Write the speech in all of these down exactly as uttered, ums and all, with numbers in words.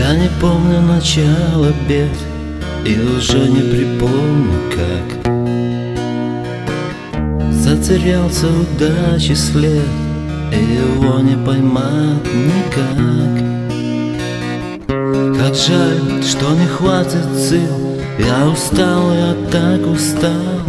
Я не помню начало бед и уже не припомню как. Затерялся удачи след, и его не поймать никак. Как жаль, что не хватит сил, я устал, я так устал.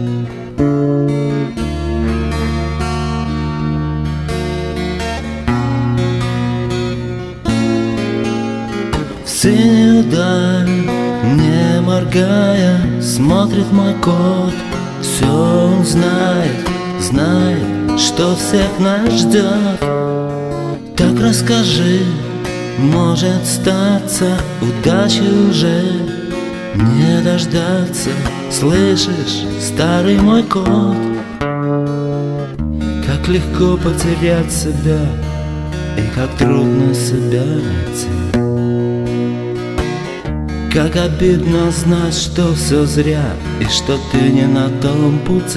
В синюю даль, не моргая, смотрит мой кот. Все он знает, знает, что всех нас ждет. Так расскажи, может статься, удачи уже не дождаться. Слышишь, старый мой кот, как легко потерять себя и как трудно себя найти. Как обидно знать, что все зря и что ты не на том пути.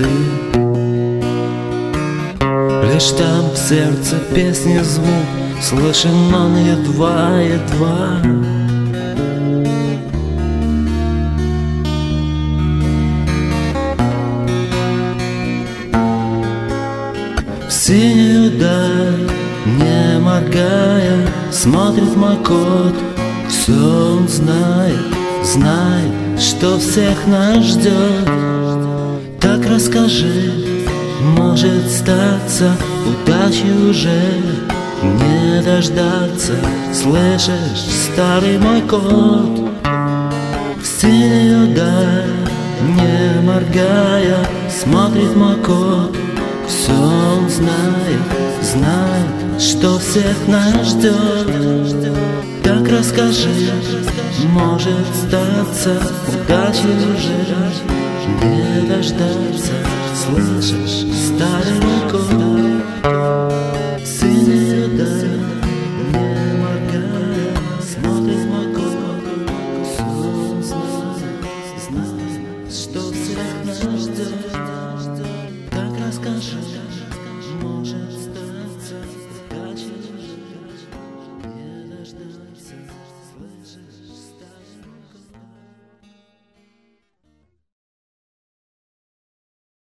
Лишь там в сердце песни звук слышен он едва-едва. В синюю даль, не моргая, смотрит мой кот. Все он знает, знает, что всех нас ждет. Так расскажи, может статься, удачи уже не дождаться. Слышишь, старый мой кот, в синюю даль, не моргая, смотрит мой кот. Все он знает, знает, что всех нас ждет. Так расскажи, может статься, удачи уже не дождаться. Слышишь?